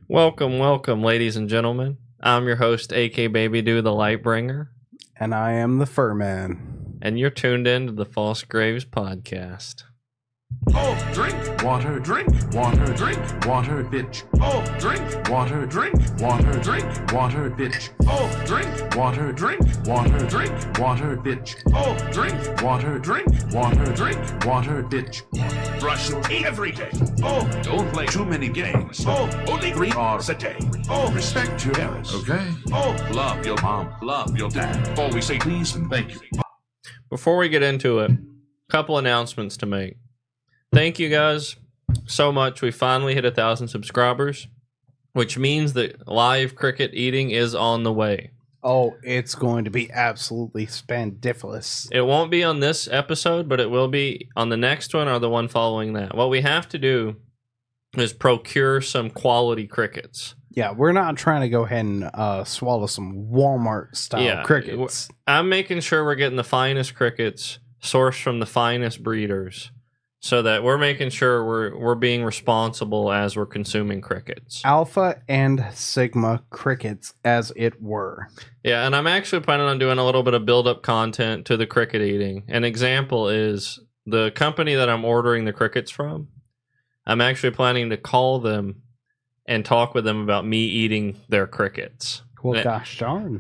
Welcome, welcome, ladies and gentlemen. I'm your host, AK Baby Doo, the Lightbringer, And I am the Fur Man. and you're tuned in to the False Graves podcast. Oh, drink water, drink water, drink water, bitch. Oh, drink water, drink water, drink water, bitch. Oh, drink water, drink water, drink water, bitch. Oh, drink water, drink water, drink water, bitch. Brush your teeth every day. Oh, don't play too many games. Oh, only 3 hours a day. Oh, respect your parents. Okay. Oh, love your mom, love your dad. Always say please and thank you. Before we get into it, a couple announcements to make. Thank you guys so much. We finally hit 1,000 subscribers, which means that live cricket eating is on the way. Oh, it's going to be absolutely spandifulous. It won't be on this episode, but it will be on the next one or the one following that. What we have to do is procure some quality crickets. Yeah, we're not trying to go ahead and swallow some Walmart-style crickets. I'm making sure we're getting the finest crickets sourced from the finest breeders, so that we're making sure we're being responsible as we're consuming crickets. Alpha and Sigma crickets, as it were. Yeah, and I'm actually planning on doing a little bit of build-up content to the cricket eating. An example is the company that I'm ordering the crickets from. I'm actually planning to call them and talk with them about me eating their crickets. Well, gosh darn.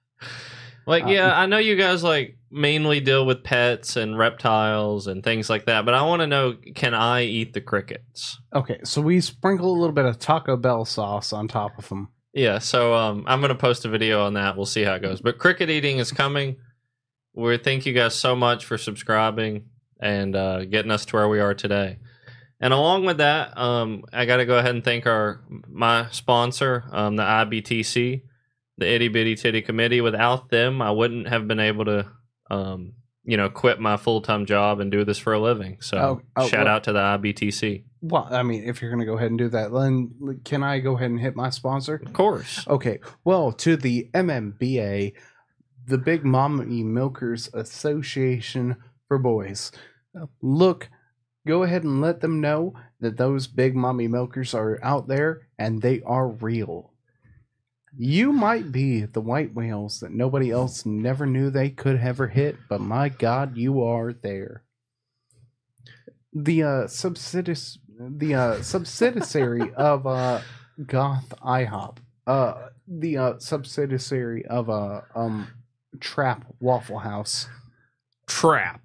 Yeah, I know you guys mainly deal with pets and reptiles and things like that, but I want to know, can I eat the crickets? Okay, so we sprinkle a little bit of Taco Bell sauce on top of them. Yeah, so I'm going to post a video on that. We'll see how it goes. But cricket eating is coming. We thank you guys so much for subscribing and getting us to where we are today. And along with that, I got to go ahead and thank my sponsor, the IBTC, the Itty Bitty Titty Committee. Without them, I wouldn't have been able to, quit my full-time job and do this for a living. So shout out to the IBTC. Well, I mean, if you're going to go ahead and do that, then can I go ahead and hit my sponsor? Of course. Okay. Well, to the MMBA, the Big Mommy Milkers Association for Boys. Look, go ahead and let them know that those Big Mommy Milkers are out there and they are real. You might be the white whales that nobody else never knew they could ever hit, but my God, you are there. The subsidiary of Goth IHOP, the subsidiary of Trap Waffle House. Trap.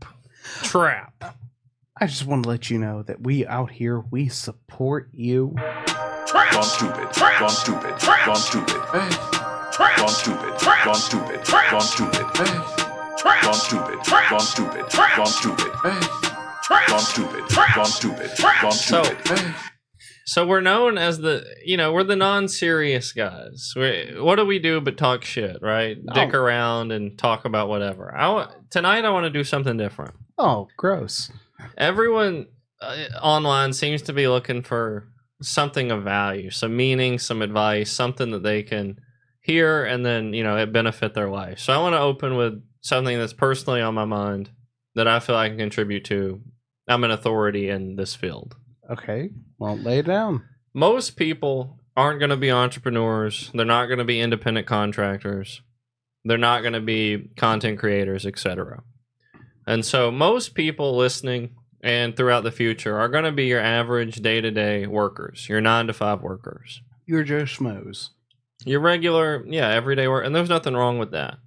I just want to let you know that we out here, we support you. Gone stupid, gone stupid, gone stupid, gone stupid, gone stupid, gone stupid, gone stupid, gone stupid, gone stupid, gone stupid, gone stupid, gone stupid. So we're known as we're the non-serious guys. What do we do but talk shit, right? Dick around and talk about whatever. Tonight I want to do something different. Oh, gross. Everyone online seems to be looking for something of value, some meaning, some advice, something that they can hear and then, it benefit their life. So I want to open with something that's personally on my mind that I feel I can contribute to. I'm an authority in this field. Okay, well, lay it down. Most people aren't going to be entrepreneurs. They're not going to be independent contractors. They're not going to be content creators, etc. And so most people listening and throughout the future are going to be your average day-to-day workers, your 9-to-5 workers. Your Joe Schmoes. Your regular, everyday work. And there's nothing wrong with that.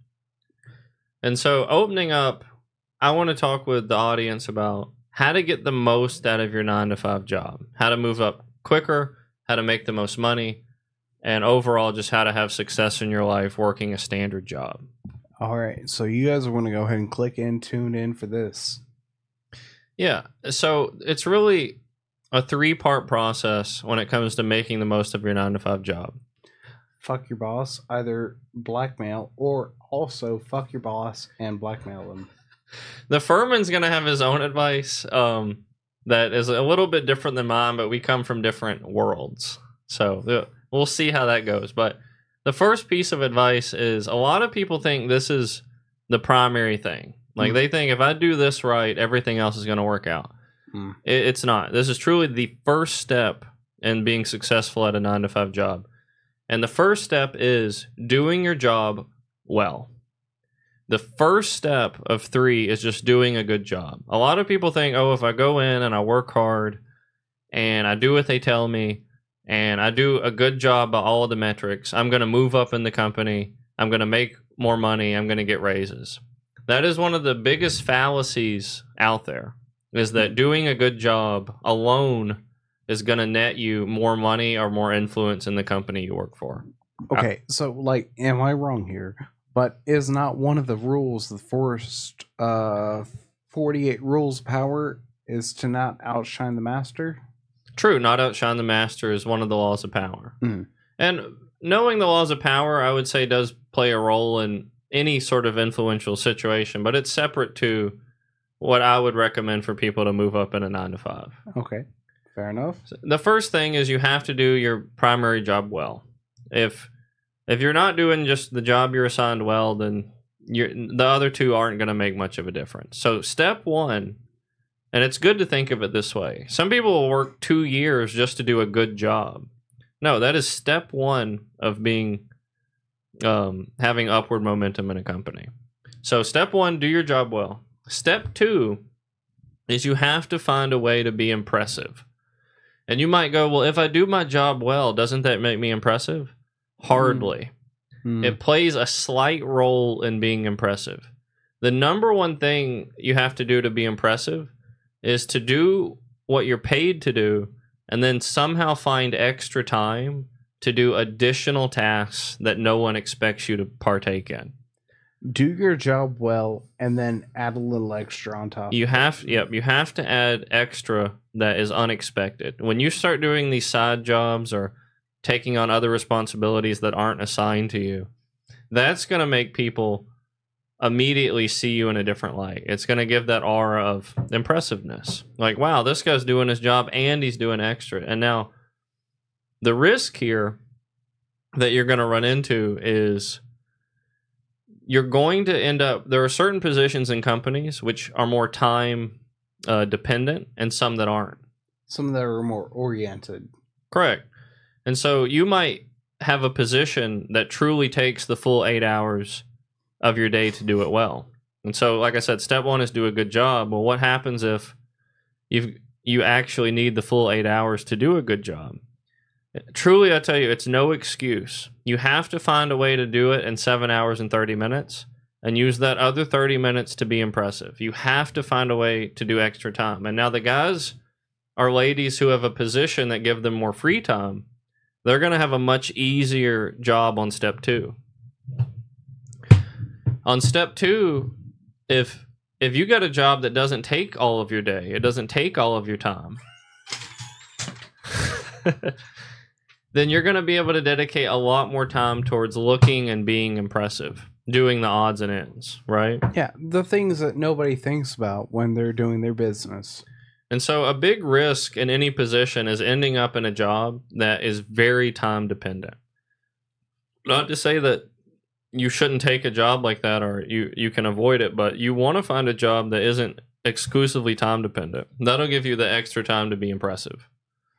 And so opening up, I want to talk with the audience about how to get the most out of your 9-to-5 job, how to move up quicker, how to make the most money, and overall just how to have success in your life working a standard job. All right, so you guys are going to go ahead and click in, tune in for this. Yeah, so it's really a 3-part process when it comes to making the most of your 9-to-5 job. Fuck your boss, either blackmail or also fuck your boss and blackmail them. The Furman's going to have his own advice that is a little bit different than mine, but we come from different worlds. So we'll see how that goes. But the first piece of advice is a lot of people think this is the primary thing. Like they think if I do this right, everything else is going to work out. It's not. This is truly the first step in being successful at a 9-to-5 job. And the first step is doing your job well. The first step of 3 is just doing a good job. A lot of people think, oh, if I go in and I work hard and I do what they tell me and I do a good job by all of the metrics, I'm going to move up in the company. I'm going to make more money. I'm going to get raises. That is one of the biggest fallacies out there, is that doing a good job alone is going to net you more money or more influence in the company you work for. Okay, so like, am I wrong here? But is not one of the rules, the first 48 rules power, is to not outshine the master? True, not outshine the master is one of the laws of power. Mm. And knowing the laws of power, I would say, does play a role in any sort of influential situation, but it's separate to what I would recommend for people to move up in a 9-to-5. Okay, fair enough. The first thing is you have to do your primary job well. If you're not doing just the job you're assigned well, then the other 2 aren't going to make much of a difference. So step 1, and it's good to think of it this way. Some people will work 2 years just to do a good job. No, that is step 1 of being having upward momentum in a company. So step 1, do your job well. Step 2 is you have to find a way to be impressive. And you might go, well, if I do my job well, doesn't that make me impressive? Hardly. It plays a slight role in being impressive. The number one thing you have to do to be impressive is to do what you're paid to do and then somehow find extra time to do additional tasks that no one expects you to partake in. Do your job well and then add a little extra on top. You have to add extra that is unexpected. When you start doing these side jobs or taking on other responsibilities that aren't assigned to you, that's going to make people immediately see you in a different light. It's going to give that aura of impressiveness. Like, wow, this guy's doing his job and he's doing extra. And now the risk here that you're going to run into is you're going to end up, there are certain positions in companies which are more time dependent and some that aren't. Some that are more oriented. Correct. And so you might have a position that truly takes the full 8 hours of your day to do it well. And so, like I said, step 1 is do a good job. Well, what happens if you actually need the full 8 hours to do a good job? Truly, I tell you, it's no excuse. You have to find a way to do it in 7 hours and 30 minutes and use that other 30 minutes to be impressive. You have to find a way to do extra time. And now the guys or ladies who have a position that give them more free time, they're going to have a much easier job on step 2. On step 2, if you got a job that doesn't take all of your day, it doesn't take all of your time, then you're going to be able to dedicate a lot more time towards looking and being impressive, doing the odds and ends, right? Yeah, the things that nobody thinks about when they're doing their business. And so a big risk in any position is ending up in a job that is very time dependent. Not to say that you shouldn't take a job like that or you can avoid it, but you want to find a job that isn't exclusively time dependent. That'll give you the extra time to be impressive.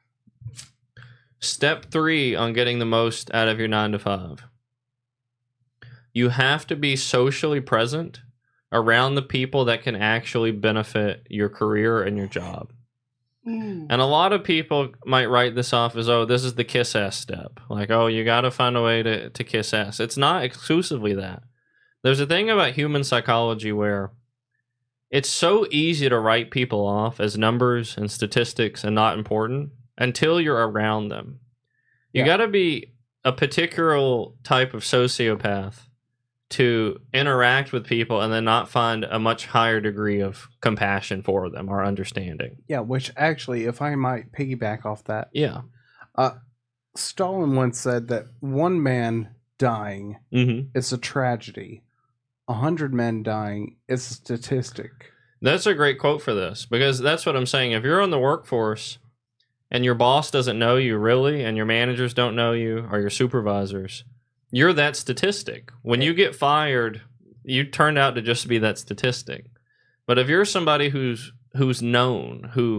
Step 3 on getting the most out of your 9-to-5. You have to be socially present around the people that can actually benefit your career and your job. And a lot of people might write this off as, oh, this is the kiss ass step. Like, oh, you got to find a way to kiss ass. It's not exclusively that. There's a thing about human psychology where it's so easy to write people off as numbers and statistics and not important until you're around them. You got to be a particular type of sociopath to interact with people and then not find a much higher degree of compassion for them or understanding. Yeah, which actually, if I might piggyback off that. Yeah. Stalin once said that one man dying is a tragedy. 100 men dying is a statistic. That's a great quote for this, because that's what I'm saying. If you're in the workforce and your boss doesn't know you really, and your managers don't know you, or your supervisors, you're that statistic. When you get fired, you turned out to just be that statistic. But if you're somebody who's known, who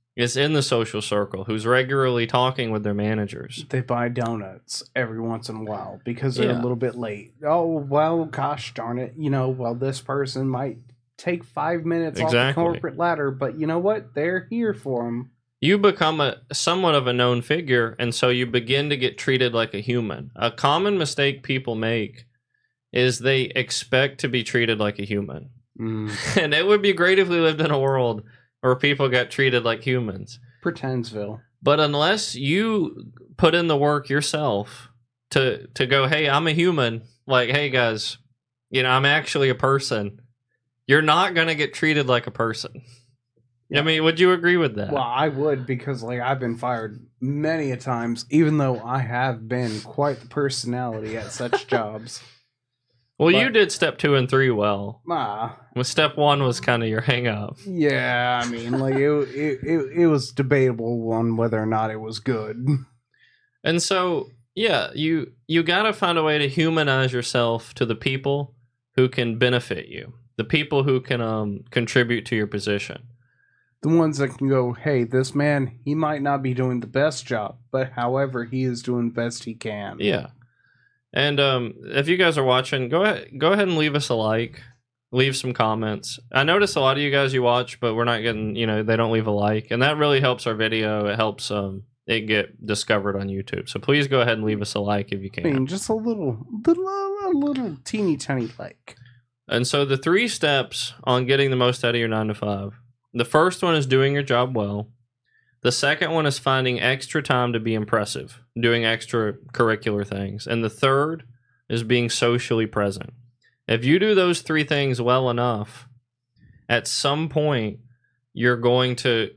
is in the social circle, who's regularly talking with their managers. They buy donuts every once in a while because they're Yeah. a little bit late. Oh, well, gosh darn it. Well, this person might take 5 minutes off the Exactly. corporate ladder, but you know what? They're here for them. You become somewhat of a known figure, and so you begin to get treated like a human. A common mistake people make is they expect to be treated like a human. And it would be great if we lived in a world where people got treated like humans. Pretensville. But unless you put in the work yourself to go, hey, I'm a human, like, hey, guys, I'm actually a person, you're not going to get treated like a person. Yeah. I mean, would you agree with that? Well, I would, because I've been fired many a times, even though I have been quite the personality at such jobs. Well, but- you did step 2 and 3 well. Well, step 1 was kind of your hang up. Yeah, I mean, it was debatable on whether or not it was good. And so, yeah, you got to find a way to humanize yourself to the people who can benefit you, the people who can contribute to your position. The ones that can go, hey, this man, he might not be doing the best job, but however, he is doing the best he can. Yeah. And if you guys are watching, go ahead and leave us a like, leave some comments. I notice a lot of you guys you watch, but we're not getting, they don't leave a like, and that really helps our video. It helps it get discovered on YouTube. So please go ahead and leave us a like if you I mean, can. just a little teeny tiny like. And so the 3 steps on getting the most out of your 9 to 5. The first one is doing your job well. The second one is finding extra time to be impressive, doing extracurricular things. And the third is being socially present. If you do those 3 things well enough, at some point, you're going to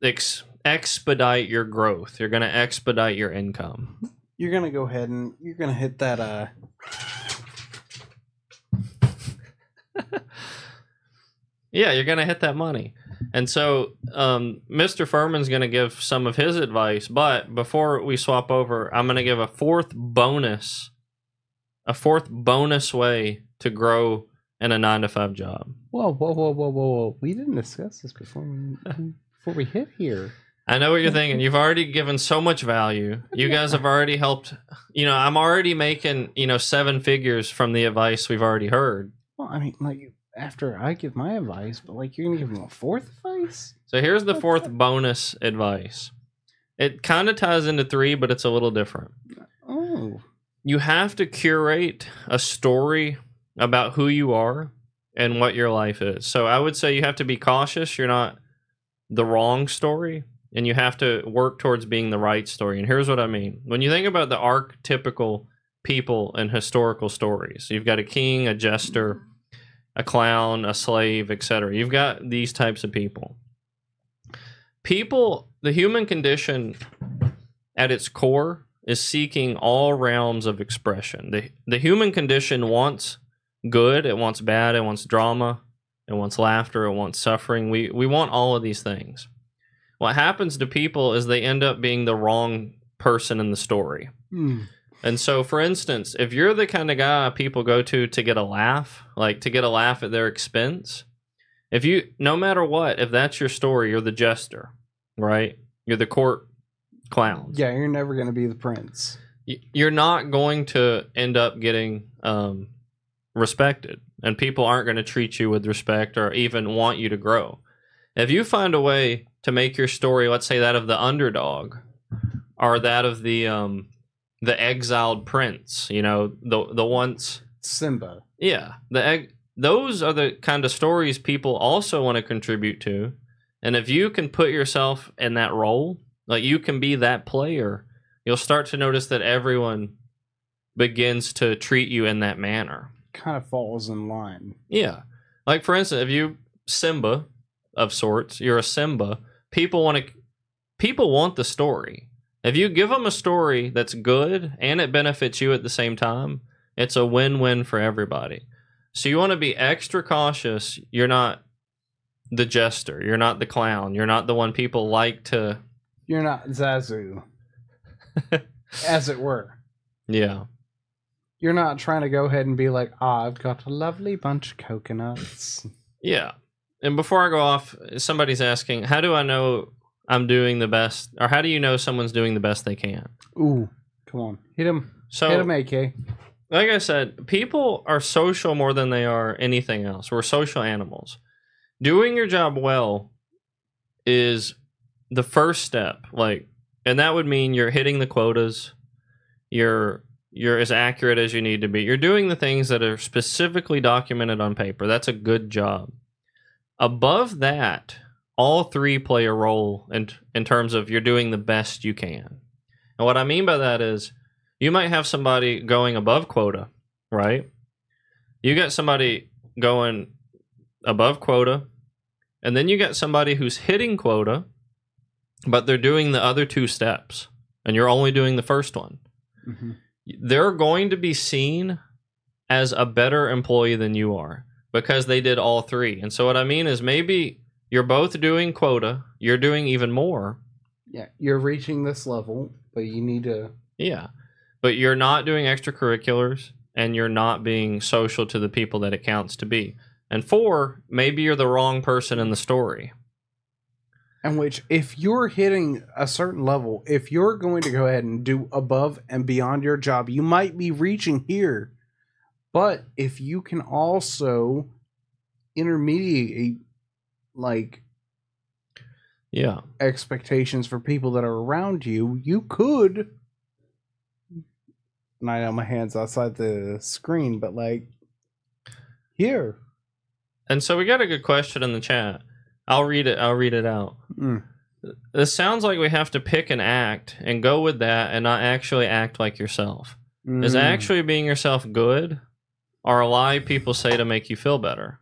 expedite your growth. You're going to expedite your income. You're going to go ahead and you're going to hit that, Yeah, you're going to hit that money. And so Mr. Furman's going to give some of his advice, but before we swap over, I'm going to give a fourth bonus way to grow in a 9 to 5 job. Whoa. We didn't discuss this before we hit here. I know what you're thinking. You've already given so much value. You guys have already helped. I'm already making, 7 figures from the advice we've already heard. Well, I mean, after I give my advice, but you're going to give him a fourth advice? So here's the fourth bonus advice. It kind of ties into 3, but it's a little different. Oh. You have to curate a story about who you are and what your life is. So I would say you have to be cautious. You're not the wrong story, and you have to work towards being the right story. And here's what I mean. When you think about the archetypical people in historical stories, you've got a king, a jester, a clown, a slave, etc. You've got these types of people. The human condition at its core is seeking all realms of expression. The human condition wants good, it wants bad, it wants drama, it wants laughter, it wants suffering. We want all of these things. What happens to people is they end up being the wrong person in the story. And so, for instance, if you're the kind of guy people go to get a laugh, to get a laugh at their expense, no matter what, if that's your story, you're the jester, right? You're the court clown. Yeah, you're never going to be the prince. You're not going to end up getting respected, and people aren't going to treat you with respect or even want you to grow. If you find a way to make your story, let's say that of the underdog, or that of the exiled prince, the once Simba. Yeah, those are the kind of stories people also want to contribute to. And if you can put yourself in that role, you can be that player, you'll start to notice that everyone begins to treat you in that manner. Kind of falls in line. Yeah. For instance, if you Simba of sorts, you're a Simba, people want the story. If you give them a story that's good and it benefits you at the same time, it's a win-win for everybody. So you want to be extra cautious. You're not the jester. You're not the clown. You're not the one people like to... You're not Zazu. As it were. Yeah. You're not trying to go ahead and be like, I've got a lovely bunch of coconuts. Yeah. And before I go off, somebody's asking, how do I know I'm doing the best, or how do you know someone's doing the best they can? Ooh, come on. Hit him. So, Hit him, AK. like I said, people are social more than they are anything else. We're social animals. Doing your job well is the first step. And that would mean you're hitting the quotas. You're as accurate as you need to be. You're doing the things that are specifically documented on paper. That's a good job. Above that, all three play a role in terms of you're doing the best you can. And what I mean by that is you might have somebody going above quota, right? You got somebody going above quota, and then you got somebody who's hitting quota, but they're doing the other two steps, and you're only doing the first one. Mm-hmm. They're going to be seen as a better employee than you are because they did all three. And so what I mean is maybe you're both doing quota, you're doing even more. Yeah, you're reaching this level, but you need to... Yeah, but you're not doing extracurriculars, and you're not being social to the people that it counts to be. And 4, maybe you're the wrong person in the story. And which, if you're hitting a certain level, if you're going to go ahead and do above and beyond your job, you might be reaching here. But if you can also intermediate, Yeah. expectations for people that are around you, you could... And I know my hand's outside the screen, but here. And so we got a good question in the chat. I'll read it out. This sounds like we have to pick an act and go with that and not actually act like yourself. Is actually being yourself good, or a lie people say to make you feel better?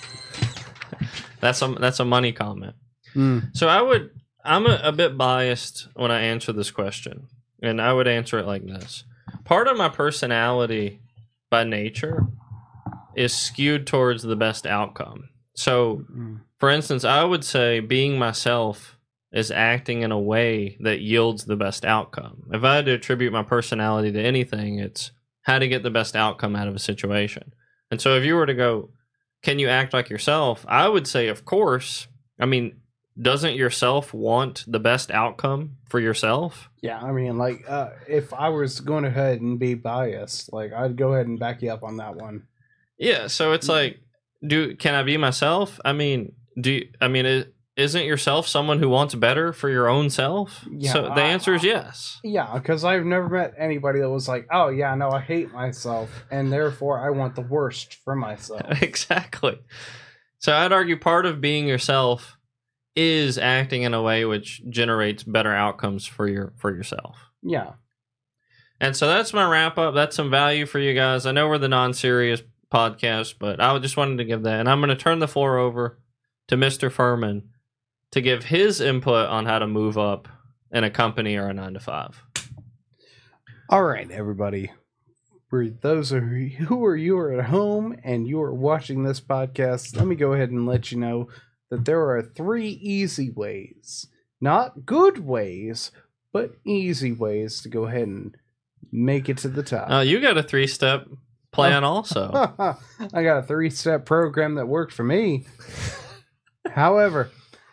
That's a money comment. So I'm a bit biased when I answer this question, and I would answer it like this. Part of my personality by nature is skewed towards the best outcome. So, for instance, I would say being myself is acting in a way that yields the best outcome. If I had to attribute my personality to anything, it's how to get the best outcome out of a situation. And so if you were to go, can you act like yourself? I would say, of course. I mean, doesn't yourself want the best outcome for yourself? Yeah, I mean, if I was going ahead and be biased, I'd go ahead and back you up on that one. Yeah, so it's can I be myself? I mean, isn't yourself someone who wants better for your own self? Yeah, so the answer is yes. Yeah, because I've never met anybody that was like, oh, yeah, no, I hate myself, and therefore I want the worst for myself. Exactly. So I'd argue part of being yourself is acting in a way which generates better outcomes for yourself. Yeah. And so that's my wrap up. That's some value for you guys. I know we're the non-serious podcast, but I just wanted to give that. And I'm going to turn the floor over to Mr. Furman to give his input on how to move up in a company or a 9-to-5. All right, everybody. For those of you who are at home and you are watching this podcast, let me go ahead and let you know that there are 3 easy ways, not good ways, but easy ways to go ahead and make it to the top. You got a 3-step plan also. I got a 3-step program that worked for me. However,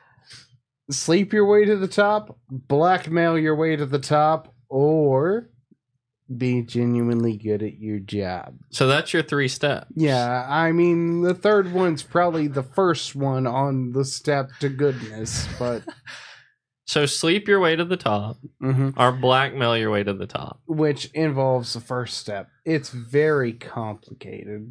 sleep your way to the top, blackmail your way to the top, or be genuinely good at your job. So that's your 3 steps. Yeah, I mean, the third one's probably the first one on the step to goodness, but... So sleep your way to the top, or blackmail your way to the top. Which involves the first step. It's very complicated.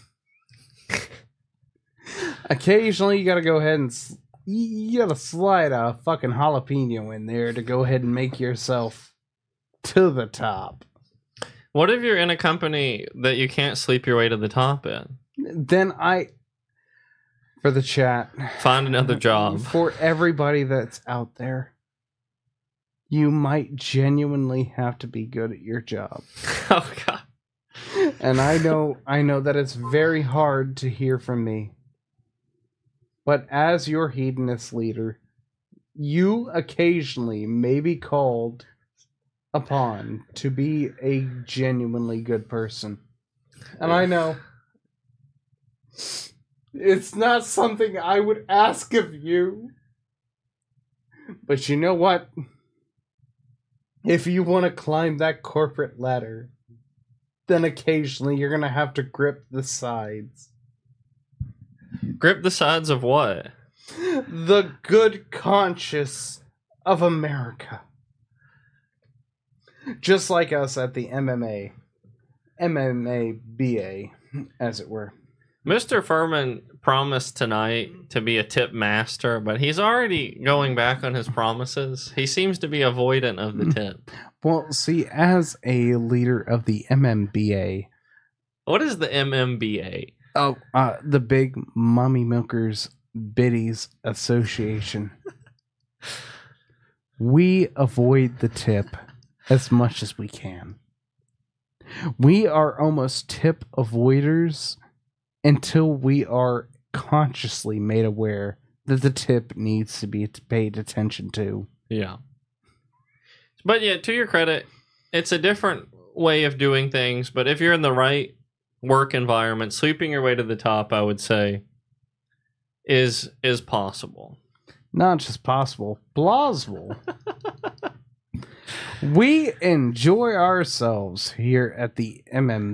Occasionally, you gotta go ahead and... You gotta slide a fucking jalapeno in there to go ahead and make yourself to the top. What if you're in a company that you can't sleep your way to the top in? Then for the chat, find another job. For everybody that's out there, you might genuinely have to be good at your job. Oh God. And I know that it's very hard to hear from me. But as your hedonist leader, you occasionally may be called upon to be a genuinely good person. And I know it's not something I would ask of you, But you know what? If you want to climb that corporate ladder, then occasionally you're going to have to grip the sides. Grip the sides of what? The good conscience of America. Just like us at the MMA BA, as it were. Mr. Furman promised tonight to be a tip master, but he's already going back on his promises. He seems to be avoidant of the tip. Well, see, as a leader of the MMBA... What is the MMBA? Oh, the Big Mommy Milkers Biddies Association. We avoid the tip as much as we can. We are almost tip avoiders until we are consciously made aware that the tip needs to be paid attention to. Yeah. But yeah, to your credit, it's a different way of doing things, but if you're in the right work environment, sweeping your way to the top, I would say, is possible. Not just possible, plausible. We enjoy ourselves here at the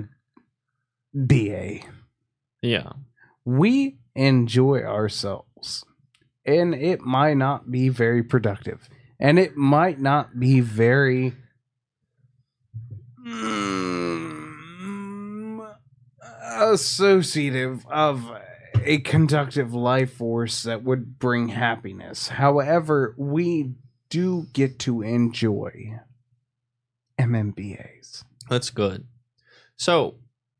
MMBA. Yeah. We enjoy ourselves. And it might not be very productive. And it might not be very associative of a conductive life force that would bring happiness. However, we do get to enjoy MMBAs. That's good. So,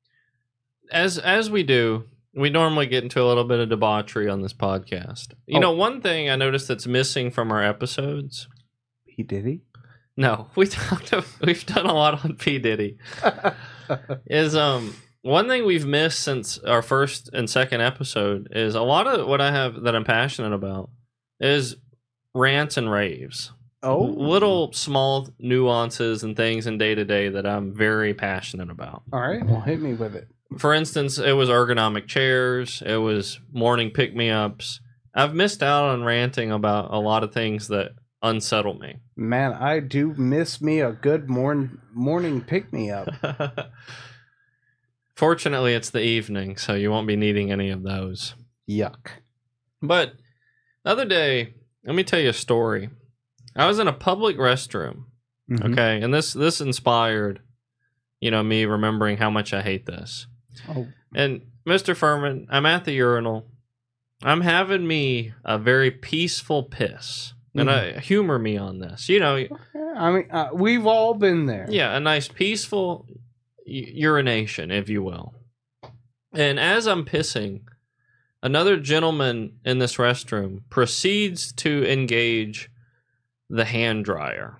as we do, we normally get into a little bit of debauchery on this podcast. You know, one thing I noticed that's missing from our episodes. P. Diddy? No, we've done a lot on P. Diddy. Is one thing we've missed since our first and second episode is a lot of what I have that I'm passionate about is rants and raves. Oh, Little small nuances and things in day to day that I'm very passionate about. all right. Well, hit me with it. For instance, it was ergonomic chairs. It was morning pick-me-ups. I've missed out on ranting about a lot of things that unsettle me. Man, I do miss me a good morning pick-me-up. Fortunately, it's the evening, so you won't be needing any of those. Yuck. But the other day, let me tell you a story. I was in a public restroom, Mhm. okay? And this inspired, me remembering how much I hate this. Oh, And Mr. Furman, I'm at the urinal. I'm having me a very peaceful piss. And humor me on this. I mean, we've all been there. Yeah, a nice peaceful urination, if you will. And as I'm pissing, another gentleman in this restroom proceeds to engage the hand dryer.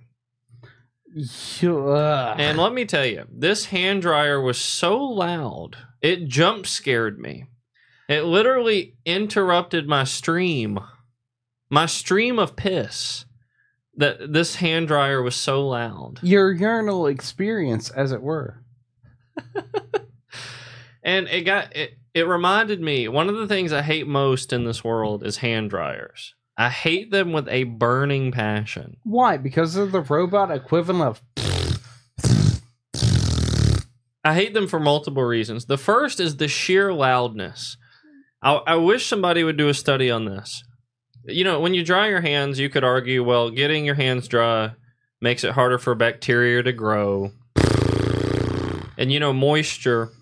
And let me tell you, this hand dryer was so loud, it jump scared me. It literally interrupted my stream of piss. That this hand dryer was so loud. Your urinal experience, as it were. And it reminded me, one of the things I hate most in this world is hand dryers. I hate them with a burning passion. Why? Because they're the robot equivalent of... I hate them for multiple reasons. The first is the sheer loudness. I wish somebody would do a study on this. When you dry your hands, you could argue, well, getting your hands dry makes it harder for bacteria to grow. And, moisture...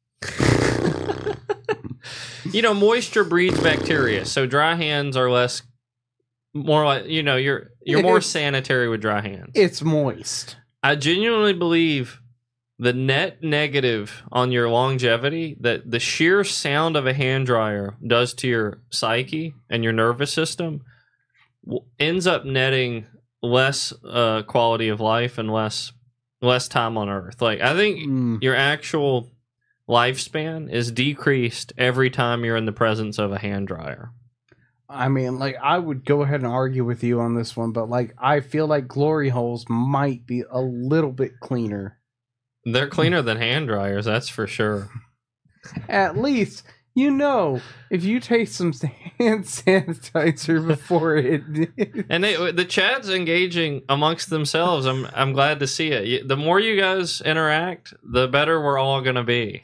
moisture breeds bacteria, so dry hands are more like, you're more sanitary with dry hands. It's moist. I genuinely believe the net negative on your longevity that the sheer sound of a hand dryer does to your psyche and your nervous system ends up netting less quality of life and less time on Earth. Like, I think your actual lifespan is decreased every time you're in the presence of a hand dryer. I mean, I would go ahead and argue with you on this one, but I feel like glory holes might be a little bit cleaner. They're cleaner than hand dryers, that's for sure. At least You know, if you take some hand sanitizer before it, And the chat's engaging amongst themselves. I'm glad to see it. The more you guys interact, the better we're all gonna be.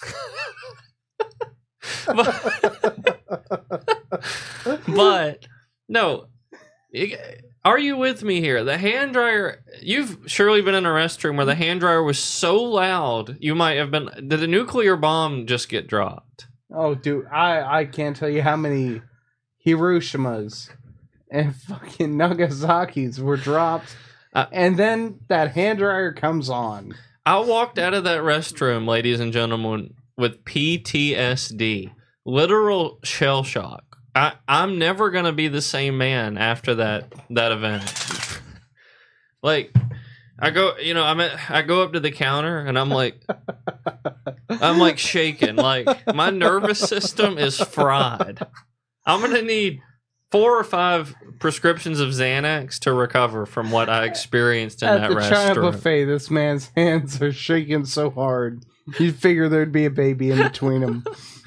but no, are you with me here? The hand dryer. You've surely been in a restroom where the hand dryer was so loud you might have been. Did a nuclear bomb just get dropped? oh, dude, I can't tell you how many Hiroshimas and fucking Nagasaki's were dropped, and then that hand dryer comes on. I walked out of that restroom, ladies and gentlemen, with PTSD, literal shell shock. I'm never gonna be the same man after that event. Like, I go up to the counter and I'm like shaking. Like, my nervous system is fried. I'm gonna need 4 or 5 prescriptions of Xanax to recover from what I experienced in that At the China restaurant. buffet, this man's hands are shaking so hard, you'd figure there'd be a baby in between them.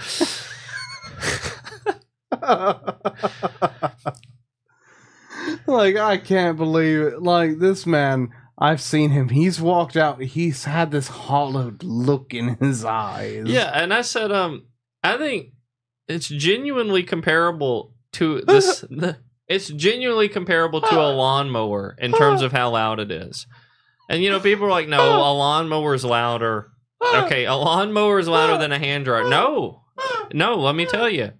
Like, I can't believe it. Like, this man, I've seen him. He's walked out. He's had this hollowed look in his eyes. Yeah, and I said, I think it's genuinely comparable to this. It's genuinely comparable to a lawnmower in terms of how loud it is. And people are like, no, a lawnmower is louder. Okay, a lawnmower is louder than a hand dryer. No, let me tell you.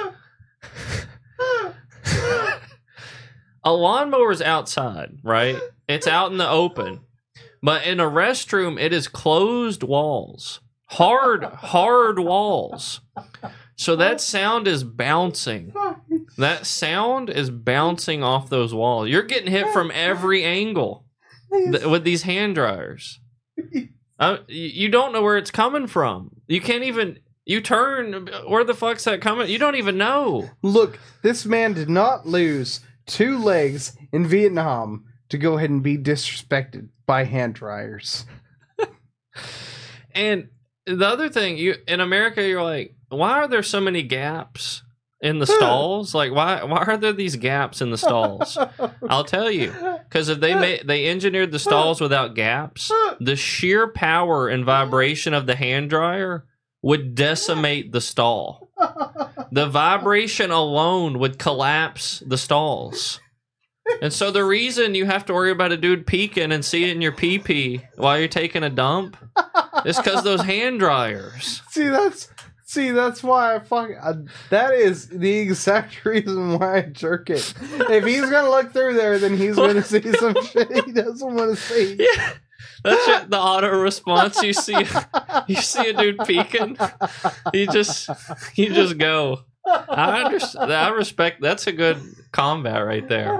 A lawnmower is outside, right? It's out in the open. But in a restroom, it is closed walls. Hard walls. So that sound is bouncing. That sound is bouncing off those walls. You're getting hit from every angle with these hand dryers. You don't know where it's coming from. You can't even... You turn... Where the fuck's that coming? You don't even know. Look, this man did not lose 2 legs in Vietnam to go ahead and be disrespected by hand dryers. And the other thing, in America, you're like, why are there so many gaps in the stalls? Like, why are there these gaps in the stalls? I'll tell you, because if they engineered the stalls without gaps, the sheer power and vibration of the hand dryer would decimate the stall. The vibration alone would collapse the stalls. And so the reason you have to worry about a dude peeking and seeing your pee-pee while you're taking a dump is because those hand dryers. See, that's why that is the exact reason why I jerk it. If he's gonna look through there, then he's gonna see some shit he doesn't want to see. Yeah. That's the auto response. You see a dude peeking, you just go. I understand. I respect. That's a good combat right there.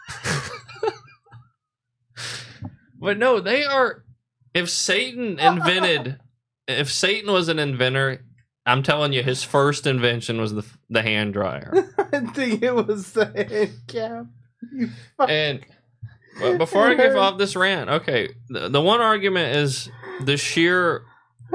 But no, they are. If Satan was an inventor, I'm telling you, his first invention was the hand dryer. I think it was the hand cap. And well, before I give off this rant, okay, the one argument is the sheer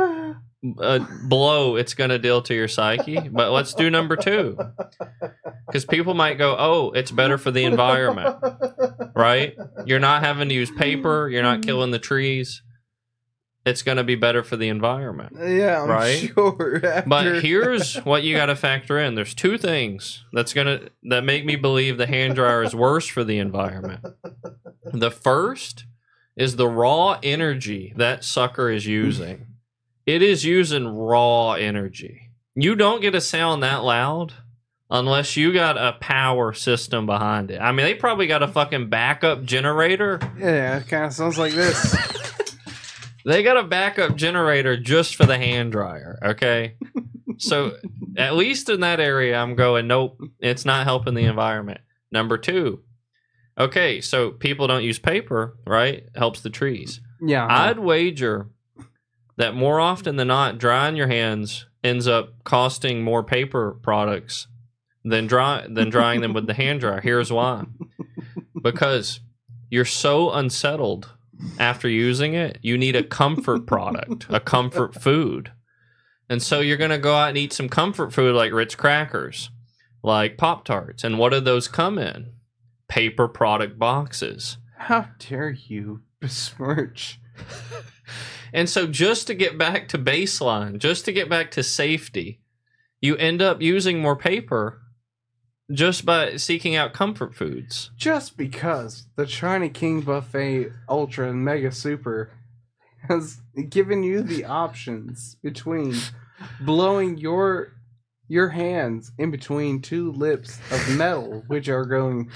blow it's going to deal to your psyche. But let's do number 2. Because people might go, oh, it's better for the environment, right? You're not having to use paper. You're not killing the trees. It's going to be better for the environment. Yeah, I'm right? sure. But here's what you got to factor in. There's 2 things that make me believe the hand dryer is worse for the environment. The first is the raw energy that sucker is using. It is using raw energy. You don't get a sound that loud unless you got a power system behind it. I mean, they probably got a fucking backup generator. Yeah, it kind of sounds like this. They got a backup generator just for the hand dryer, okay? So at least in that area, I'm going, nope, it's not helping the environment. Number 2, okay, so people don't use paper, right? Helps the trees. Yeah. I'd wager that more often than not, drying your hands ends up costing more paper products than drying them with the hand dryer. Here's why. Because you're so unsettled after using it, you need a comfort product, a comfort food. And so you're going to go out and eat some comfort food like Ritz crackers, like Pop-Tarts. And what do those come in? Paper product boxes. How dare you besmirch? And so just to get back to baseline, just to get back to safety, you end up using more paper just by seeking out comfort foods. Just because the China King Buffet Ultra and Mega Super has given you the options between blowing your hands in between two lips of metal, which are going...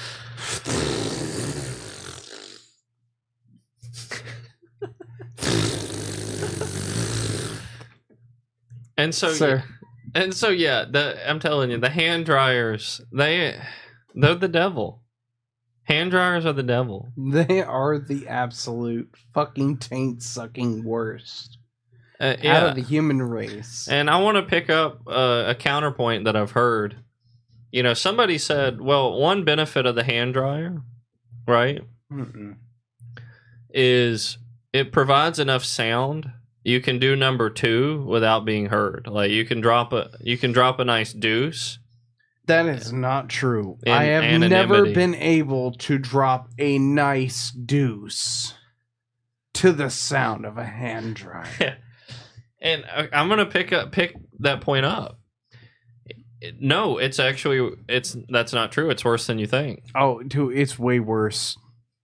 And so, Sir. I'm telling you, the hand dryers, they're the devil. Hand dryers are the devil. They are the absolute fucking taint-sucking worst out Yeah. of the human race. And I want to pick up a counterpoint that I've heard. You know, somebody said, well, one benefit of the hand dryer, right, is it provides enough sound. You can do number 2 without being heard. Like you can drop a nice deuce. That is not true. In I have never anonymity. been able to drop a nice deuce to the sound of a hand dryer. And I'm gonna pick that point up. No, that's not true. It's worse than you think. Oh, dude, it's way worse.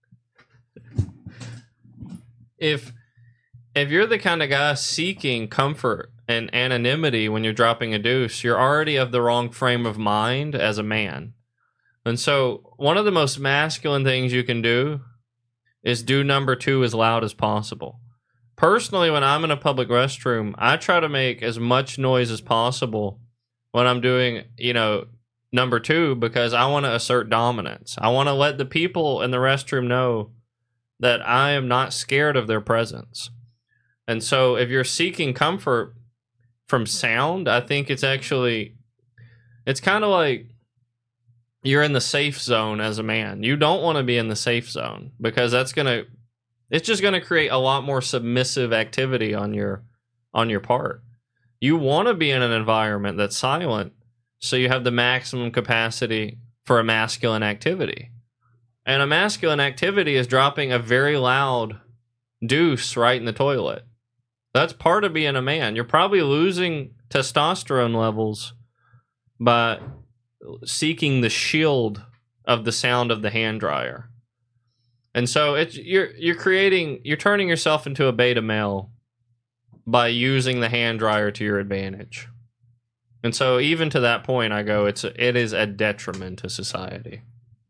If you're the kind of guy seeking comfort and anonymity when you're dropping a deuce, you're already of the wrong frame of mind as a man. And so one of the most masculine things you can do is do number 2 as loud as possible. Personally, when I'm in a public restroom, I try to make as much noise as possible when I'm doing, number 2, because I want to assert dominance. I want to let the people in the restroom know that I am not scared of their presence. And so if you're seeking comfort from sound, I think it's kind of like you're in the safe zone as a man. You don't want to be in the safe zone because it's just going to create a lot more submissive activity on your part. You want to be in an environment that's silent so you have the maximum capacity for a masculine activity. And a masculine activity is dropping a very loud deuce right in the toilet. That's part of being a man. You're probably losing testosterone levels by seeking the shield of the sound of the hand dryer. And so you're turning yourself into a beta male by using the hand dryer to your advantage. And so even to that point, I go, it is a detriment to society.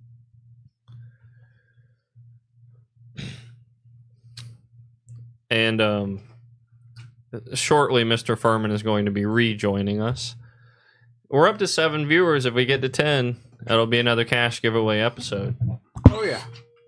And shortly, Mr. Furman is going to be rejoining us. We're up to 7 viewers. If we get to 10, it'll be another cash giveaway episode. Oh, yeah.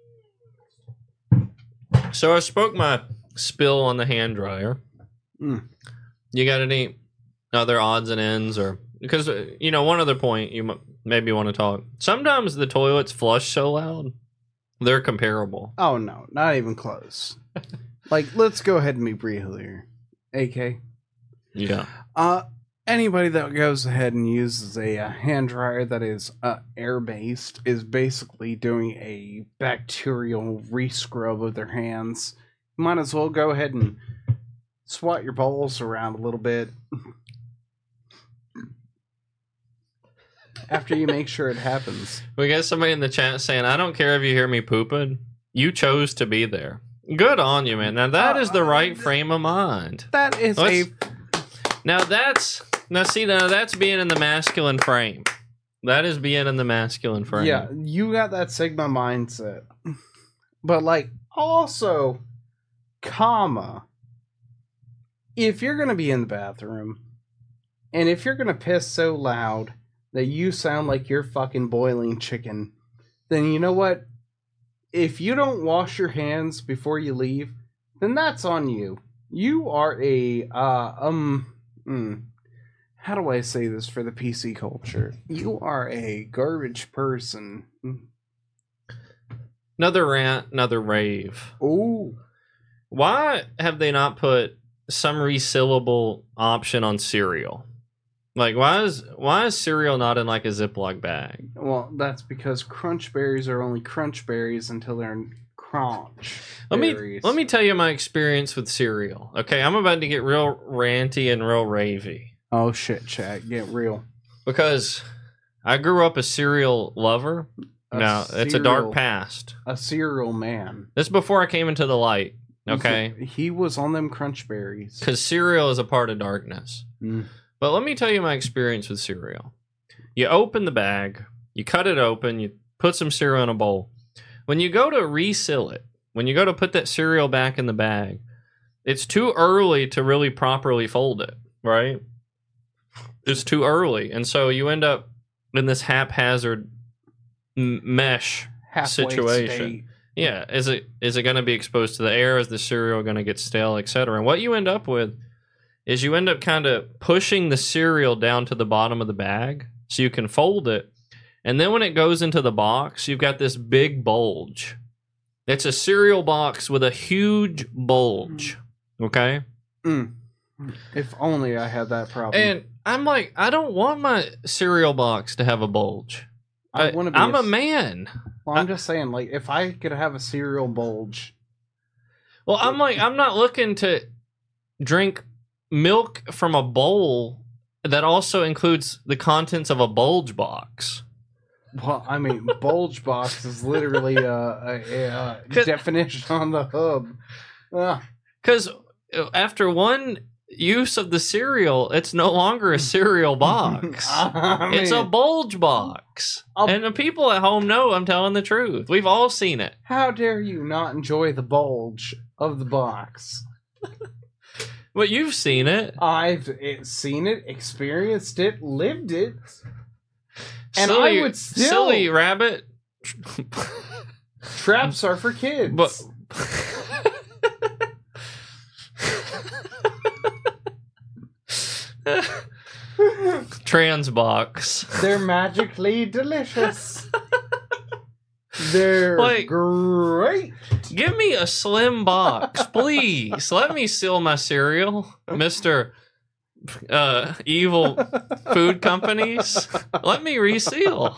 So I spoke my spill on the hand dryer. You got any other odds and ends? Or because, one other point you maybe want to talk. Sometimes the toilets flush so loud, they're comparable. Oh, no. Not even close. Let's go ahead and be real here. AK. Yeah. Anybody that goes ahead and uses a hand dryer that is air-based is basically doing a bacterial re-scrub of their hands. You might as well go ahead and swat your balls around a little bit after you make sure it happens. We got somebody in the chat saying, I don't care if you hear me pooping. You chose to be there. Good on you, man. Now that is the right frame of mind. That is Now that's being in the masculine frame. That is being in the masculine frame. Yeah, you got that Sigma mindset. But also, if you're gonna be in the bathroom, and if you're gonna piss so loud that you sound like you're fucking boiling chicken, then you know what? If you don't wash your hands before you leave, then that's on you. You are a how do I say this for the PC culture? You are a garbage person. Another rant, another rave. Ooh. Why have they not put some resealable option on cereal? Like, why is cereal not in like a Ziploc bag? Well, that's because crunch berries are only crunch berries until they're in crunch Let berries. me tell you my experience with cereal. Okay, I'm about to get real ranty and real ravey Oh shit, chat, get real. because I grew up a cereal lover. Now it's a dark cereal- past. A cereal man. This is before I came into the light. Okay, He was on them crunch berries. because cereal is a part of darkness. Mm. But let me tell you my experience with cereal. You open the bag, you cut it open, you put some cereal in a bowl. When you go to reseal it, when you go to put that cereal back in the bag, it's too early to really properly fold it, right? It's too early. And so you end up in this haphazard mesh Halfway situation. state. Yeah, is it going to be exposed to the air? Is the cereal going to get stale, etc.? And what you end up with is you end up kind of pushing the cereal down to the bottom of the bag so you can fold it. And then when it goes into the box, you've got this big bulge. It's a cereal box with a huge bulge. Okay? Mm. If only I had that problem. And I'm like, I don't want my cereal box to have a bulge. I want to be. I'm a man. Well, I'm just saying, like, if I could have a cereal bulge, Well, I'm like, I'm not looking to drink milk from a bowl that also includes the contents of a bulge box. well, I mean, bulge box is literally a 'Cause- definition on the hub. Because after one use of the cereal, it's no longer a cereal box. It's a bulge box. And the people at home know I'm telling the truth. We've all seen it. How dare you not enjoy the bulge of the box? But you've seen it. I've seen it, experienced it, lived it, and I would still. Silly rabbit. Traps are for kids. But trans box. They're magically delicious. They're Like- great. Give me a slim box, please. Let me seal my cereal, Mr. Evil food companies. Let me reseal.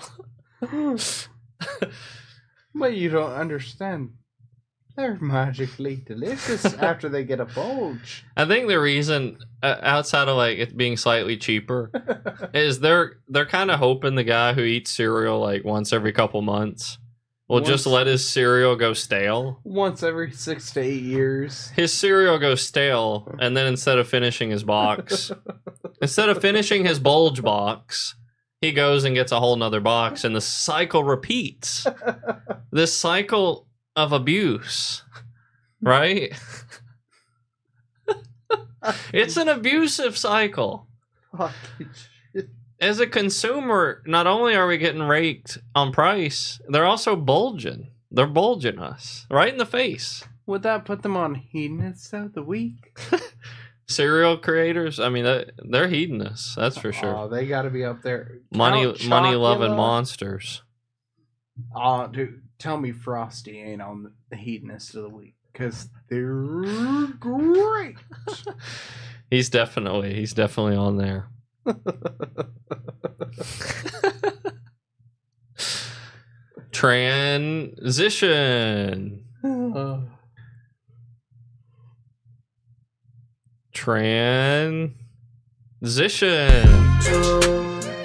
But you don't understand. They're magically delicious after they get a bulge. I think the reason, outside of like it being slightly cheaper, is they're kind of hoping the guy who eats cereal like once every couple months will just Once- let his cereal go stale. Once every 6 to 8 years. His cereal goes stale, and then instead of finishing his box, instead of finishing his bulge box, he goes and gets a whole nother box, and the cycle repeats. This cycle of abuse, right? It's an abusive cycle. Fucking shit. As a consumer, not only are we getting raked on price, they're also bulging. They're bulging us right in the face. Would that put them on hedonists of the week? Cereal creators, I mean, they're hedonists, that's for sure. Oh, they got to be up there. Money Count loving Chocula? monsters. Oh, dude, tell me Frosty ain't on the hedonist of the week because they're great. He's definitely on there. Transition. Transition.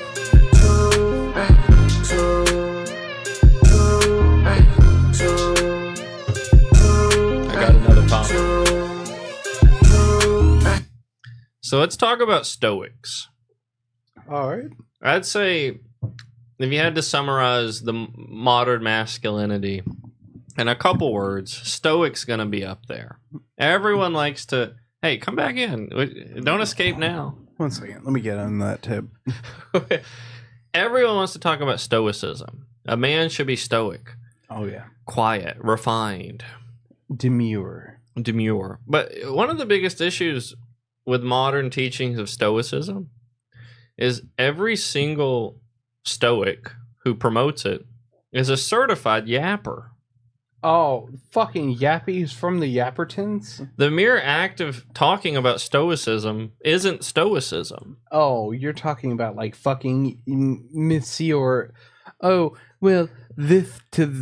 I got another topic. So let's talk about Stoics. All right. I'd say if you had to summarize the modern masculinity in a couple words, Stoic's going to be up there. Everyone likes to, hey, come back in. Don't escape now. 1 second. Let me get on that tip. Everyone wants to talk about stoicism. A man should be stoic, Oh, yeah. quiet, refined, Demure. demure. But one of the biggest issues with modern teachings of stoicism is every single stoic who promotes it is a certified yapper. Oh, fucking yappies from the Yappertons? The mere act of talking about stoicism isn't stoicism. Oh, you're talking about like fucking Monsieur. Oh, well, this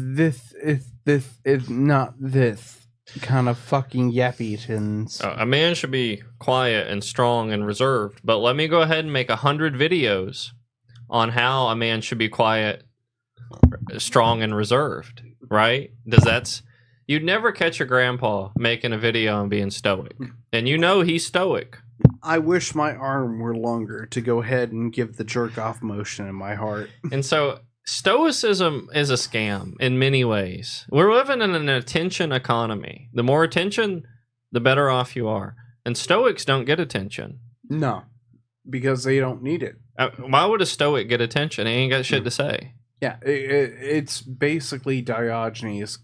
is not this kind of fucking Yappietons. A man should be quiet and strong and reserved, but let me go ahead and make 100 videos on how a man should be quiet, strong, and reserved, right? You'd never catch your grandpa making a video on being stoic, and you know he's stoic. I wish my arm were longer to go ahead and give the jerk off motion in my heart. And so stoicism is a scam in many ways. We're living in an attention economy. The more attention, the better off you are. And stoics don't get attention. No, because they don't need it. Why would a stoic get attention? He ain't got shit to say. Yeah, it's basically Diogenes.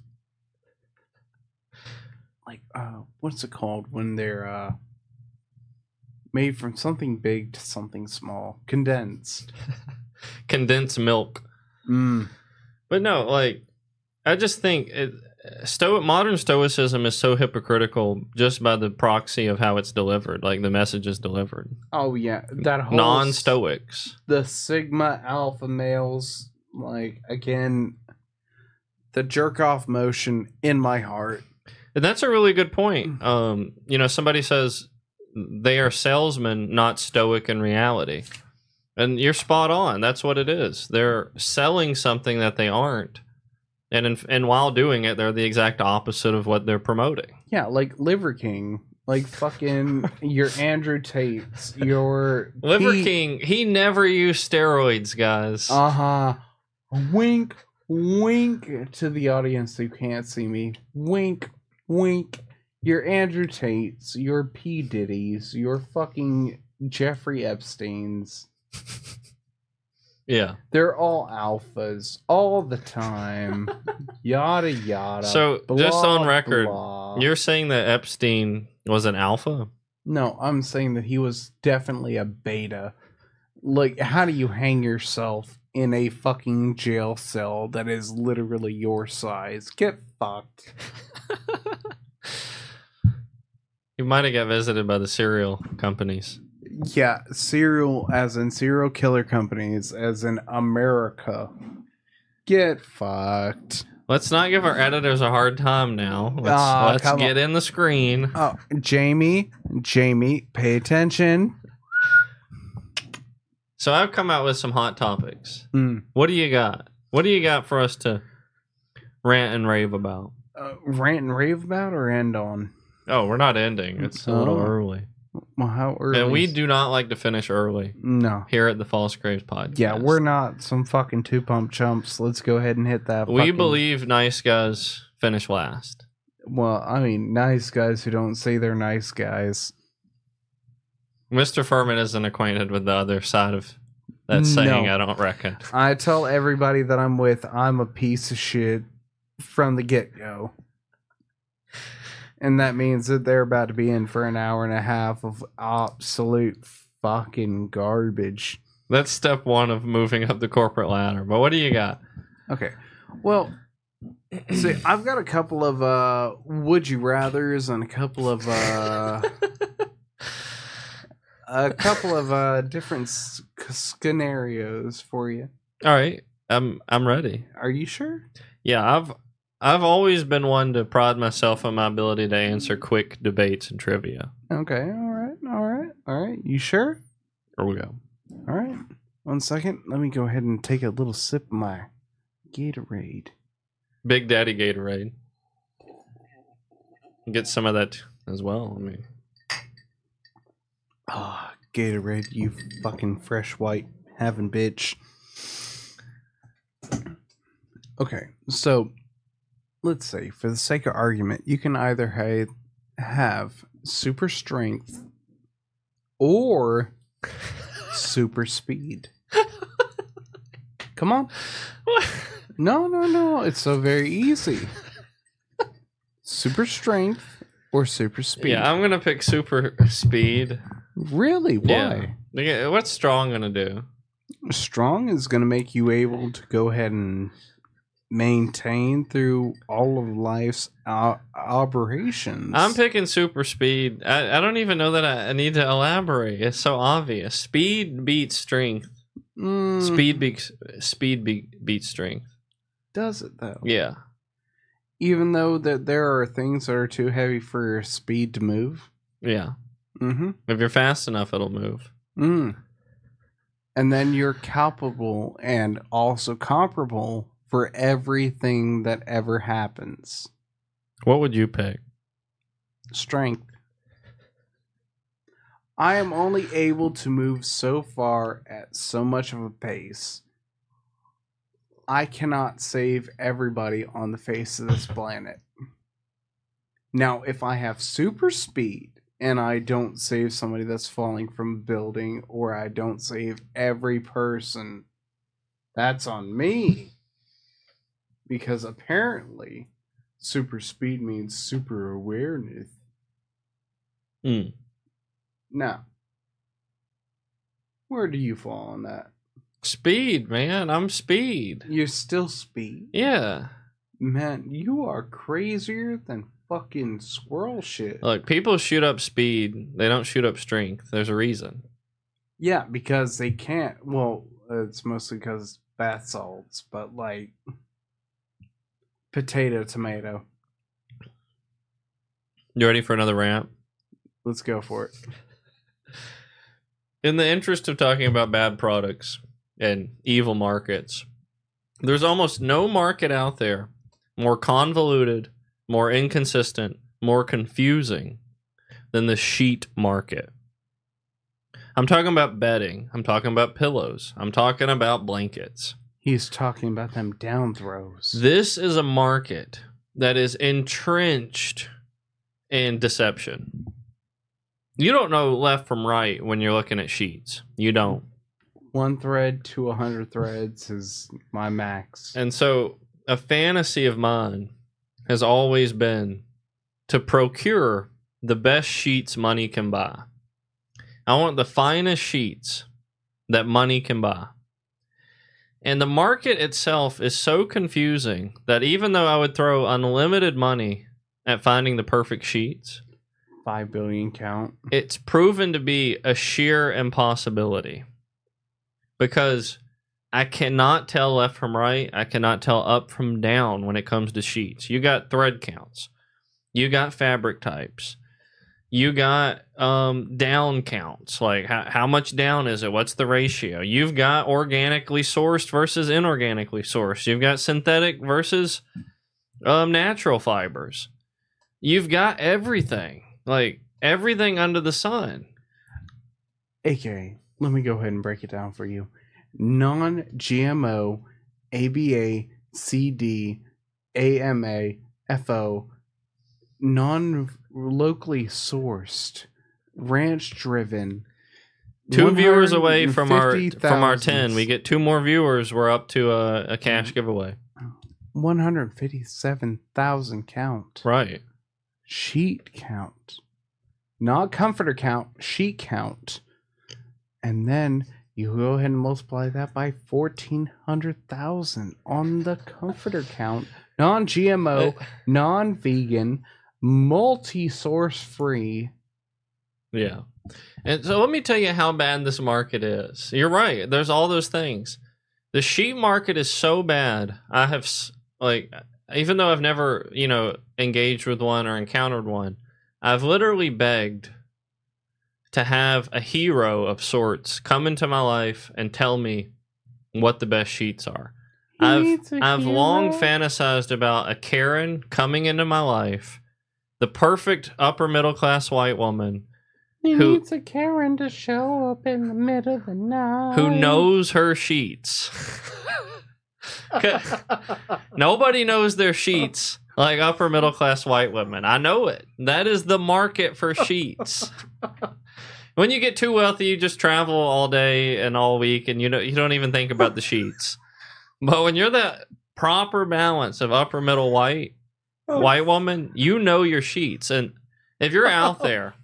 Like, what's it called when they're made from something big to something small? Condensed. Condensed milk. Mm. But no, like, I just think modern stoicism is so hypocritical just by the proxy of how it's delivered, like the message is delivered. Oh yeah, that whole non-stoics, the Sigma alpha males, like, again, the jerk off motion in my heart. And that's a really good point. Somebody says they are salesmen, not stoic in reality. And you're spot on. That's what it is. They're selling something that they aren't. And while doing it, they're the exact opposite of what they're promoting. Yeah, like Liver King. Like fucking your Andrew Tates. Your... Liver King, he never used steroids, guys. Uh-huh. Wink, wink to the audience who can't see me. Wink, wink. Your Andrew Tates, your P. Diddy's, your fucking Jeffrey Epsteins. Yeah. They're all alphas all the time. Yada yada. So, blah, just on record, blah. You're saying that Epstein was an alpha? No, I'm saying that he was definitely a beta. Like, how do you hang yourself in a fucking jail cell that is literally your size? Get fucked. You might have got visited by the cereal companies. Yeah, serial as in serial killer companies, as in America. Get fucked. Let's not give our editors a hard time now. Let's get in the screen. Oh, Jamie, pay attention. So I've come out with some hot topics. Mm. What do you got? What do you got for us to rant and rave about? Rant and rave about or end on? Oh, we're not ending. It's a little early. Well, how early? And we do not like to finish early. No. Here at the False Graves Podcast. Yeah, we're not some fucking two-pump chumps. Let's go ahead and hit that. We believe nice guys finish last. Well, I mean, nice guys who don't say they're nice guys. Mr. Furman isn't acquainted with the other side of that saying, I don't reckon. I tell everybody that I'm with, I'm a piece of shit from the get-go. And that means that they're about to be in for an hour and a half of absolute fucking garbage. That's step one of moving up the corporate ladder. But what do you got? Okay. Well, see, I've got a couple of would you rathers and a couple of different scenarios for you. All right. I'm ready. Are you sure? Yeah, I've always been one to pride myself on my ability to answer quick debates and trivia. Okay, all right. You sure? Here we go. All right. 1 second. Let me go ahead and take a little sip of my Gatorade. Big Daddy Gatorade. Get some of that as well. I mean, Gatorade, you fucking fresh white having bitch. Okay, so let's say, for the sake of argument, you can either have super strength or super speed. Come on. No. It's so very easy. Super strength or super speed. yeah, I'm going to pick super speed. Really? Why? Yeah. What's strong going to do? Strong is going to make you able to go ahead and maintain through all of life's operations. I'm picking super speed. I don't even know that I need to elaborate. It's so obvious. Speed beats strength. Speed beats strength. Does it though? Yeah. Even though that there are things that are too heavy for your speed to move. Yeah. Mm-hmm. If you're fast enough, it'll move. And then you're capable and also comparable for everything that ever happens. What would you pick? Strength. I am only able to move so far at so much of a pace. I cannot save everybody on the face of this planet. Now, if I have super speed and I don't save somebody that's falling from a building, or I don't save every person, that's on me. Because apparently, super speed means super awareness. Now, where do you fall on that? Speed, man. I'm speed. You're still speed? Yeah. Man, you are crazier than fucking squirrel shit. Look, people shoot up speed. They don't shoot up strength. There's a reason. Yeah, because they can't. Well, it's mostly because bath salts, but like potato, tomato. You ready for another rant? Let's go for it. In the interest of talking about bad products and evil markets, there's almost no market out there more convoluted, more inconsistent, more confusing than the sheet market. I'm talking about bedding. I'm talking about pillows. I'm talking about blankets. He's talking about them down throws. This is a market that is entrenched in deception. You don't know left from right when you're looking at sheets. You don't. 1 thread to 100 threads is my max. And so a fantasy of mine has always been to procure the best sheets money can buy. I want the finest sheets that money can buy. And the market itself is so confusing that even though I would throw unlimited money at finding the perfect sheets, 5 billion count, it's proven to be a sheer impossibility. Because I cannot tell left from right. I cannot tell up from down when it comes to sheets. You got thread counts. You got fabric types. You got down counts. Like how much down is it? What's the ratio? You've got organically sourced versus inorganically sourced. You've got synthetic versus natural fibers. You've got everything. Like everything under the sun. AK, let me go ahead and break it down for you. Non-GMO, ABA, CD, AMA, FO, non-locally sourced, ranch-driven. 2 viewers away from our 10. We get 2 more viewers. We're up to a cash giveaway. 157,000 count. Right. Sheet count. Not comforter count, sheet count. And then you go ahead and multiply that by 1,400,000 on the comforter count. Non-GMO, non-vegan, multi-source free. Yeah. And so let me tell you how bad this market is. You're right. There's all those things. The sheet market is so bad. I have, like, even though I've never, engaged with one or encountered one, I've literally begged to have a hero of sorts come into my life and tell me what the best sheets are. I've long fantasized about a Karen coming into my life, the perfect upper middle class white woman He needs a Karen to show up in the middle of the night. Who knows her sheets. Nobody knows their sheets like upper middle class white women. I know it. That is the market for sheets. When you get too wealthy, you just travel all day and all week, and you don't even think about the sheets. But when you're that proper balance of upper middle white woman, you know your sheets. And if you're out there,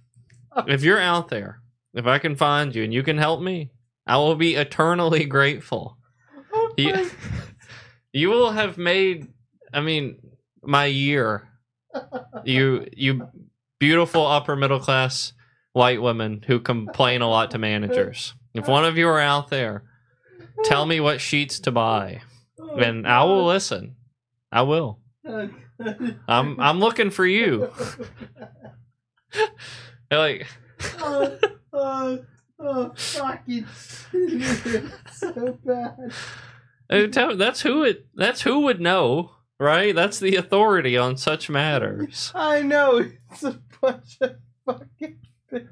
if I can find you and you can help me, I will be eternally grateful. You will have made, I mean, my year. You beautiful upper middle class white women who complain a lot to managers. If one of you are out there, tell me what sheets to buy, and I will listen. I will. I'm looking for you. Like, fucking so bad. that's who would know, right? That's the authority on such matters. I know it's a bunch of fucking.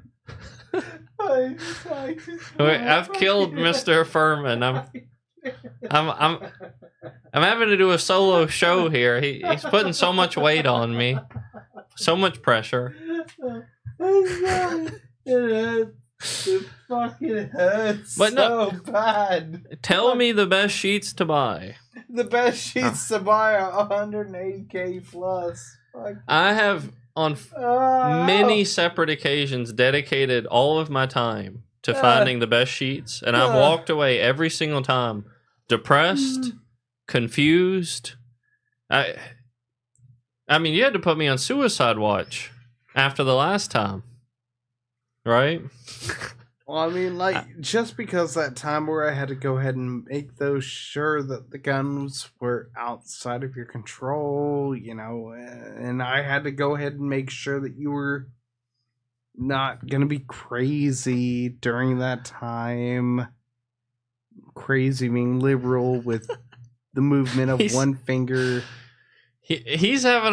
Wait, I've killed Mr. Furman. I'm having to do a solo show here. He's putting so much weight on me, so much pressure. It fucking hurts But no, so bad. Tell me the best sheets to buy. The best sheets to buy are 180K plus. Fuck. I have on many separate occasions dedicated all of my time to finding the best sheets, and I've walked away every single time depressed, confused. I mean, you had to put me on suicide watch after the last time, right? Well, I mean, like, just because that time where I had to go ahead and make those sure that the guns were outside of your control, you know, and I had to go ahead and make sure that you were not going to be crazy during that time. Crazy being liberal with the movement of one finger. He's having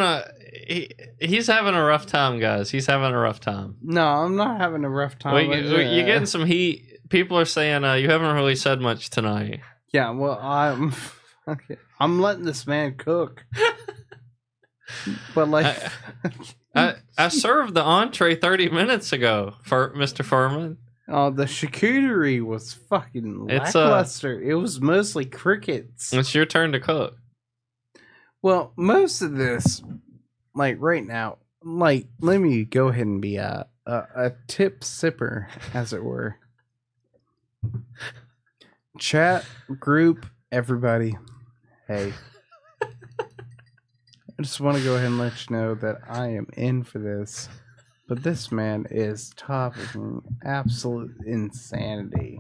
a rough time, guys. He's having a rough time. No, I'm not having a rough time. You're getting some heat. People are saying you haven't really said much tonight. Yeah, well, I'm letting this man cook. But like, I served the entree 30 minutes ago for Mr. Furman. Oh, the charcuterie was fucking lackluster. It was mostly crickets. It's your turn to cook. Well, most of this, like right now, like let me go ahead and be a tip sipper, as it were. Chat, group, everybody. Hey. I just want to go ahead and let you know that I am in for this. But this man is topping absolute insanity.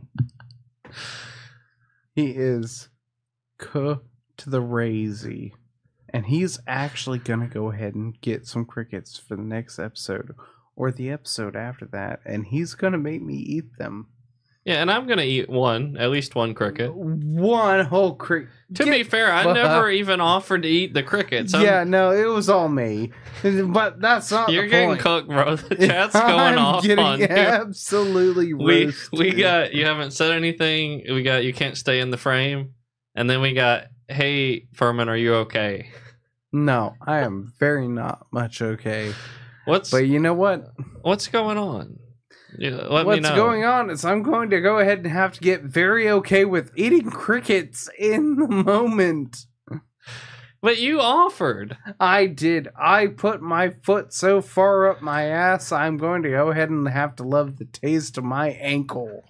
He is cooked to the razy. And he's actually going to go ahead and get some crickets for the next episode. Or the episode after that. And he's going to make me eat them. Yeah, and I'm going to eat at least one cricket. One whole cricket. To be fair, I never even offered to eat the crickets. Yeah, no, it was all me. But that's not You're the getting point. cooked, bro. The chat's going off on you. Absolutely roasted. We got, you haven't said anything. We got, you can't stay in the frame. And then we got, hey, Furman, are you okay? No, I am very not much okay. But you know what? What's going on? Yeah, let me know. What's going on is I'm going to go ahead and have to get very okay with eating crickets in the moment. But you offered. I did. I put my foot so far up my ass, I'm going to go ahead and have to love the taste of my ankle.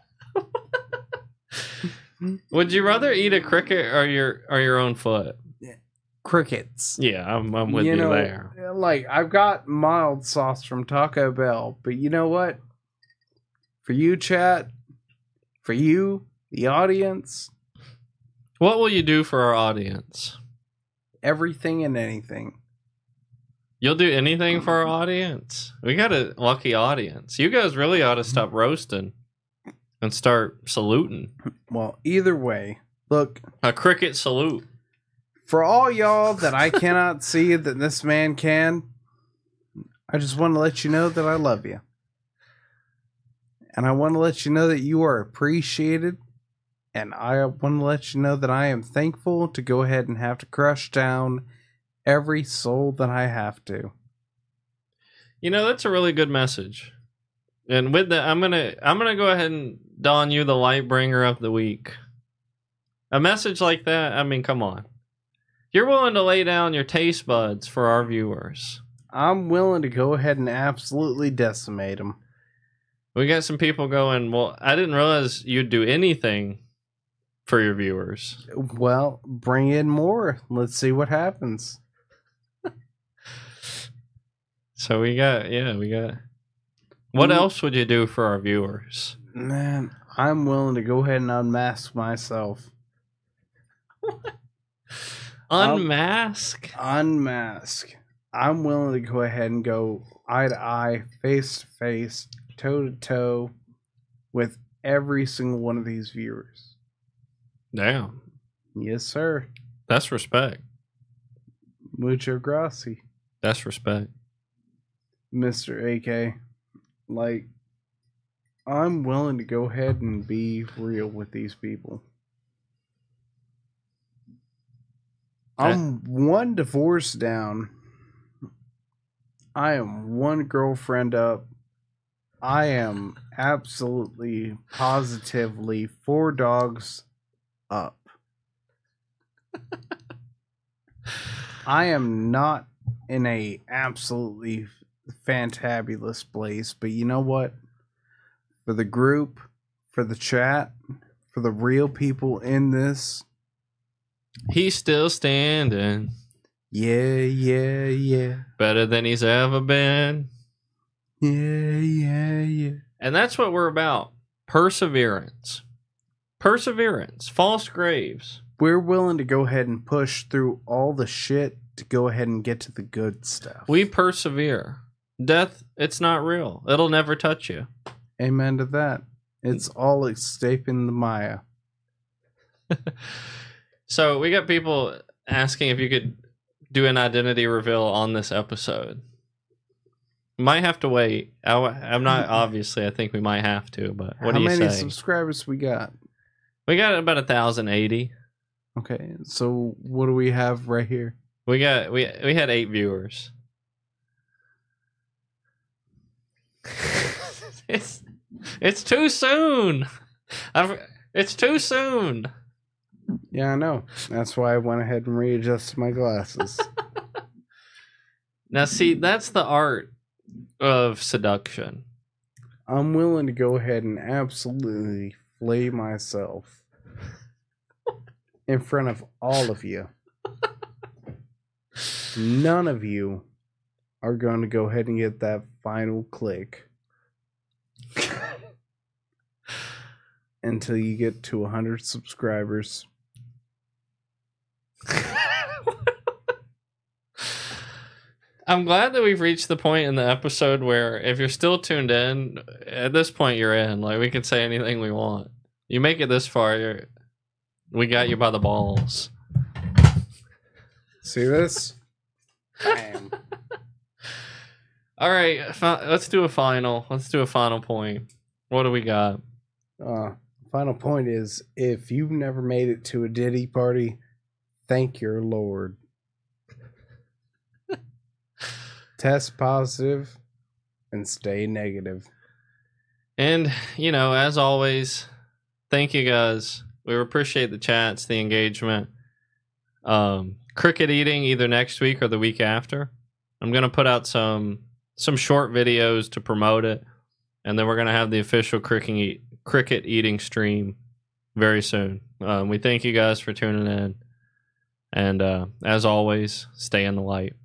Would you rather eat a cricket or your own foot? Crickets. Yeah, I'm with you there. Like, I've got mild sauce from Taco Bell, but you know what? For you, chat, for you, the audience. What will you do for our audience? Everything and anything. You'll do anything for our audience? We got a lucky audience. You guys really ought to stop roasting and start saluting. Well, either way, look. A cricket salute. For all y'all that I cannot see that this man can, I just want to let you know that I love you. And I want to let you know that you are appreciated. And I want to let you know that I am thankful to go ahead and have to crush down every soul that I have to. You know, that's a really good message. And with that, I'm gonna go ahead and don you the light bringer of the week. A message like that, I mean, come on. You're willing to lay down your taste buds for our viewers. I'm willing to go ahead and absolutely decimate them. We got some people going, well, I didn't realize you'd do anything for your viewers? Well, bring in more. Let's see what happens. So we got. What Mm. else would you do for our viewers? Man, I'm willing to go ahead and unmask myself. Unmask? Unmask. I'm willing to go ahead and go eye to eye, face to face, toe to toe with every single one of these viewers. Damn. Yes, sir. That's respect. Mucho gracias, That's respect. Mr. AK. Like, I'm willing to go ahead and be real with these people. I'm one divorce down. I am one girlfriend up. I am absolutely, positively 4 dogs up. I am not in a absolutely fantabulous place, but you know what? For the group, for the chat, for the real people in this, He's still standing. yeah. Better than he's ever been. Yeah. And that's what we're about. Perseverance. False graves. We're willing to go ahead and push through all the shit to go ahead and get to the good stuff. We persevere. Death, it's not real. It'll never touch you. Amen to that. It's all escaping the Maya. So we got people asking if you could do an identity reveal on this episode. Might have to wait. I'm not, obviously, I think we might have to, but what How do you many say? subscribers we got? We got about 1,080. Okay, so what do we have right here? We had 8 viewers. It's too soon. It's too soon. Yeah, I know. That's why I went ahead and readjusted my glasses. Now, see, that's the art of seduction. I'm willing to go ahead and absolutely flay myself in front of all of you. None of you are going to go ahead and get that final click until you get to 100 subscribers. I'm glad that we've reached the point in the episode where if you're still tuned in, at this point you're in. Like, we can say anything we want. You make it this far, we got you by the balls. See this? Bam. All right, let's do a final. Let's do a final point. What do we got? Final point is, if you've never made it to a Diddy party, thank your Lord. Test positive and stay negative. And, as always, thank you guys. We appreciate the chats, the engagement. Cricket eating either next week or the week after. I'm going to put out some short videos to promote it. And then we're going to have the official cricket eating stream very soon. We thank you guys for tuning in. And as always, stay in the light.